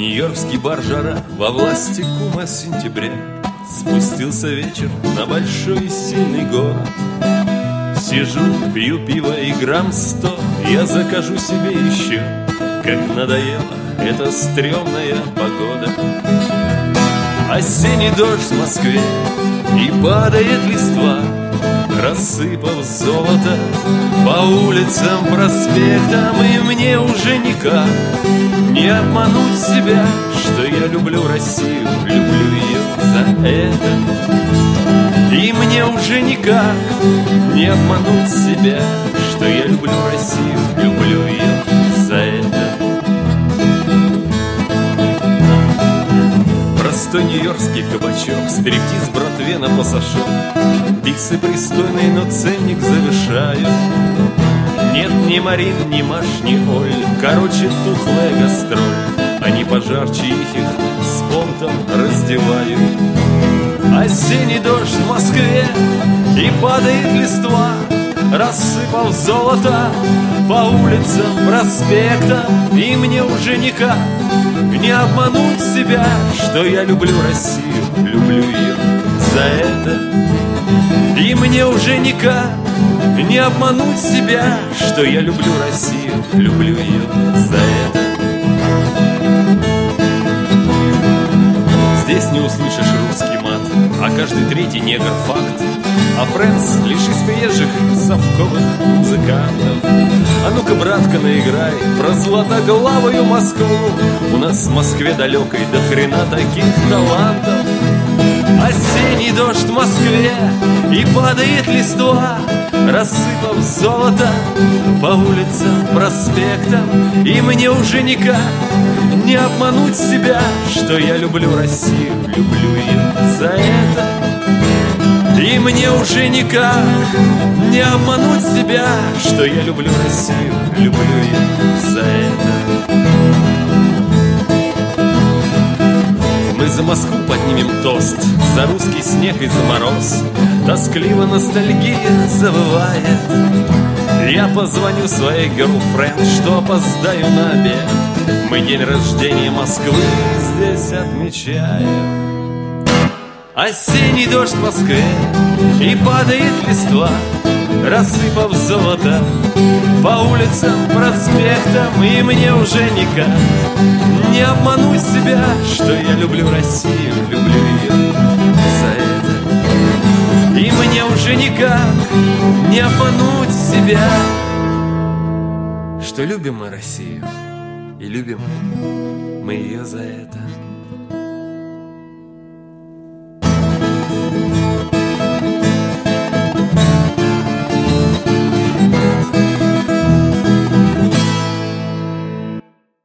Нью-Йоркский бар жара во власти кума сентября. Спустился вечер на большой и сильный город. Сижу, пью пиво и грамм 100 я закажу себе еще. Как надоела эта стрёмная погода. Осенний дождь в Москве и падает листва, рассыпав золото по улицам, проспектам. И мне уже никак не обмануть себя, что я люблю Россию, люблю ее за это. И мне уже никак не обмануть себя, что я люблю Россию, люблю ее за это. Простой нью-йоркский кабачок, стриптиз братве на пасашок. Пиксы пристойные, но ценник завышают. Нет ни Марин, ни Маш, ни Оль, короче, тухлая гастроль. Они пожарче их с понтом раздевают. Осенний дождь в Москве и падает листва, рассыпав золото по улицам, проспектам. И мне уже никак не обмануть себя, что я люблю Россию, люблю ее за это. И мне уже никак не обмануть себя, что я люблю Россию, люблю ее за это. Здесь не услышишь русский мат, а каждый третий негр факт. А Фрэнс лишь из приезжих совковых музыкантов. А ну-ка, братка, наиграй про златоглавую Москву. У нас в Москве далекой до хрена таких талантов. Осенний дождь в Москве и падает листва, рассыпав золото по улицам, проспектам. И мне уже никак не обмануть себя, что я люблю Россию, люблю ее за это. И мне уже никак не обмануть себя, что я люблю Россию, люблю ее за это. Мы за Москву поднимем тост, за русский снег и за мороз. Тоскливо ностальгия завывает. Я позвоню своей герлфренд, что опоздаю на обед. Мы день рождения Москвы здесь отмечаем. Осенний дождь в Москве и падает листва, рассыпав золото по улицам, проспектам. И мне уже никак не обмануть себя, что я люблю Россию, люблю ее за это. И мне уже никак не обмануть себя, что любим мы Россию и любим мы ее за это.